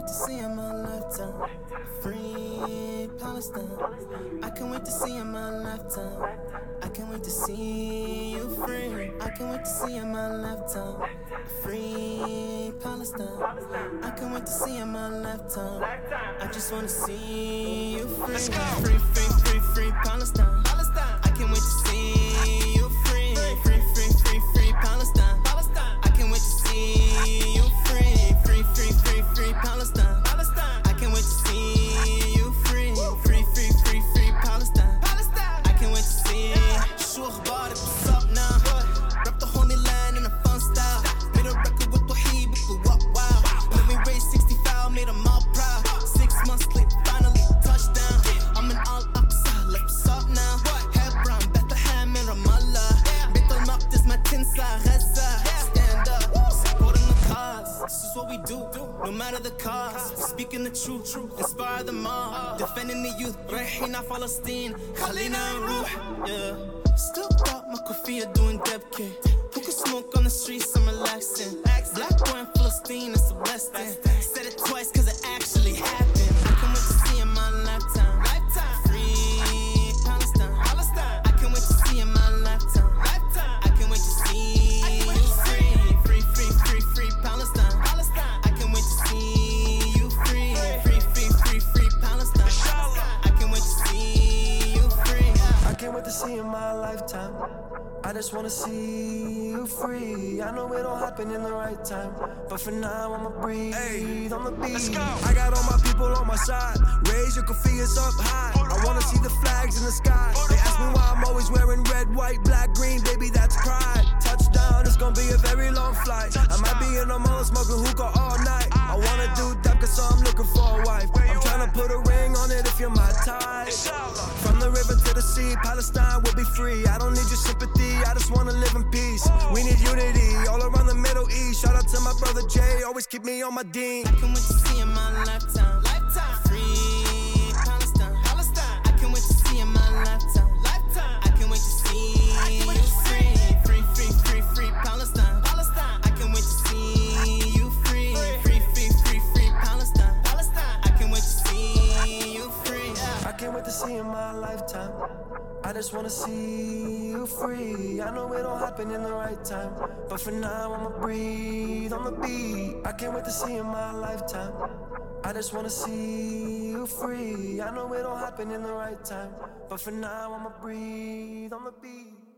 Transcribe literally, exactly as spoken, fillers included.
wait to see in my lifetime. Free Palestine. I can't wait to see in my lifetime. I can't wait to see you free. I can't wait to see in my lifetime. Free Palestine. I can't wait to see in my lifetime. I just wanna see you free. Let's go. Free, free, free, free Palestine. Palestine. I can't wait to see you free. Free, free, free, free Palestine. Palestine. I can't wait to see you free. Free, free, free, free Palestine. Palestine. I can't wait to see you free. Free, free, free, free Palestine. Palestine. I can't wait to see. شو اخبارك what's up now? Rap the Holy Land in a fun style. Made a record with Wahid, with the wow wow. Let me raise sixty-five, made them all proud. Six months late, finally touchdown. I'm in Al Aqsa, like what's up now? Hebron, Bethlehem, and Ramallah. Beit al-Maqdis, my tinsa, Gaza. Stand up, supporting the cause. This is what we do, no matter the cost. Speaking the truth, inspire them all. Defending the youth, رايحين على فلسطين. خلينا نروح, yeah. Still got my kofia doing deb K. Who can smoke on the streets, I'm relaxing. Black boy in Palestine, it's a blessing. Said it twice cause it actually happened. I can't wait to see in my lifetime. Lifetime. Free Palestine. Palestine. I can't wait to see in my lifetime. Lifetime. I can't wait to see you free. Free, free, free, free Palestine. Palestine. I can't wait to see you free. Free, free, free, free Palestine. I can't wait to see you free. I can't wait to see in my lifetime. I just wanna see you free. I know it'll happen in the right time, but for now I'ma breathe Hey, on the beat. let's go. I got all my people on my side. Raise your kafiyas up high. I wanna see the flags in the sky. They ask me why I'm always wearing red, white, black, green. Baby, that's pride. Touchdown, it's gonna be a very long flight. I might be in the mall smoking hookah all night. I wanna do that cause so I'm looking for a wife. I'm trying to put a ring on it if you're my type. From the river to the sea, Palestine will be free. I don't need your sympathy, I just wanna live in peace. We need unity all around the Middle East. Shout out to my brother Jay, always keep me on my dean. I can't wait to see in my lifetime. Lifetime. Free Palestine. Palestine. I can't wait to see in my lifetime. Lifetime. I can't wait to see you free. Free, free, free, free Palestine. Palestine. I can't wait to see you free. Free, free, free, free Palestine. Palestine. I can't wait to see you free. I can't wait to see in my lifetime. I just wanna see you free. I know it'll happen in the right time, but for now I'ma breathe on the beat. I can't wait to see in my lifetime. I just wanna see you free. I know it'll happen in the right time, but for now I'ma breathe on the beat.